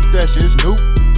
that shit's new.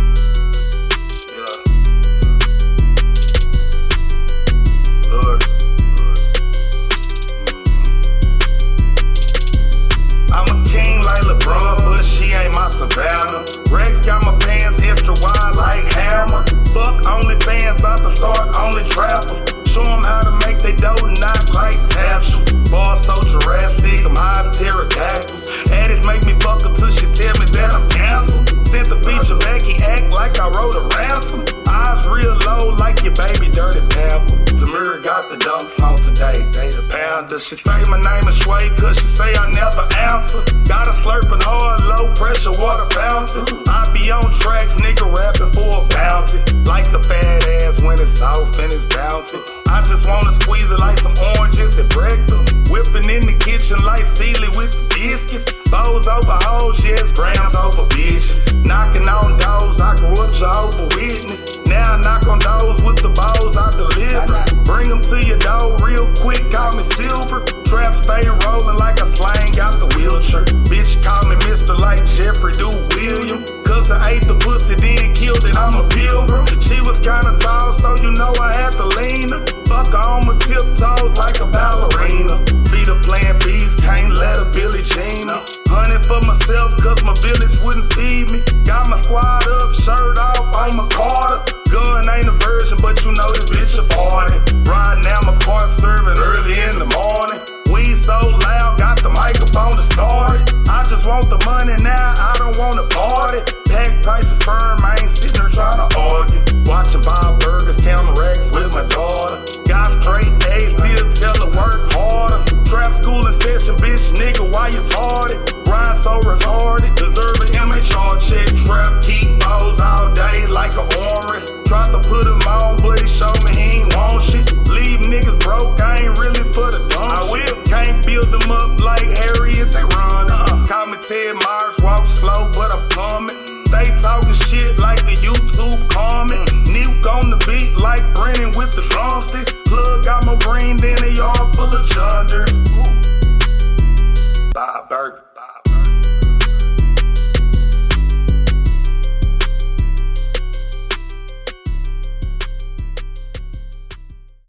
I'm a king like LeBron, but she ain't my Savannah. Rex got my pants extra wide like Hammer. Fuck OnlyFans, bout to start Only Trappers. Show them how to make they dough knock like tap shoes. Ball so Jurassic, I'm high as pterodactyls. Addicts make me fuck her till she tell me that I'm canceled. Sent the feature back, he act like I wrote a ransom. Eyes real low like your baby dirty pamper. Tamira got the dunks on today, they the pounder. She say my name is Sway, cause she say I never answer. Got a slurping hard, low pressure water fountain. I be on tracks, nigga rapping for a bounty. Like a fat ass when it's soft and it's bouncy. I just wanna squeeze it like some oranges at breakfast. Whipping in the kitchen like Sealy with the biscuits. Bows over hoes, yes, grams over bitches. Knocking on doors, I grew up Jehovah's Witness. Now I knock on doors with the balls I deliver. Bring them to your door real quick, call me Silver. Trap stay rolling like a slang out the wheelchair. Bitch call me Mr. like Jeffrey Do William. Cause I ate the pussy then killed it, I'm a pilgrim. She was kinda tall so you know I had to lean her. Fuck her on my tiptoes like a ballerina. Feet her playing bees, can't let her Billie Jean her. Hunting for myself cause my village wouldn't feed me. Got my squad up, shirt off on my Carter. Gun ain't a virgin but you know this bitch a 40. Riding out my car serving early in the morning. Weed so loud, got the microphone to start it. I just want the money now, I don't wanna party. Pack prices firm, I ain't sitting here trying to argue. Watching Bob Burgers, counting racks with my daughter. Got straight A's, still tell her work harder. Trap school in session, bitch nigga, why you tardy? Grind so retarded, deserve an MHR check. Trap keep balls all day like a orange. Tried to put him on, but he showed me he ain't want shit. Leave niggas broke, I ain't really for the dumb. I will, can't build them up like Harry if they run. Call me Ted Myers, walk slow, but I'm coming. They talking shit like a YouTube comment. Nuke on the beat like Brennan with the drumsticks. Plug got more green than a yard full of Junders. Bob Burger.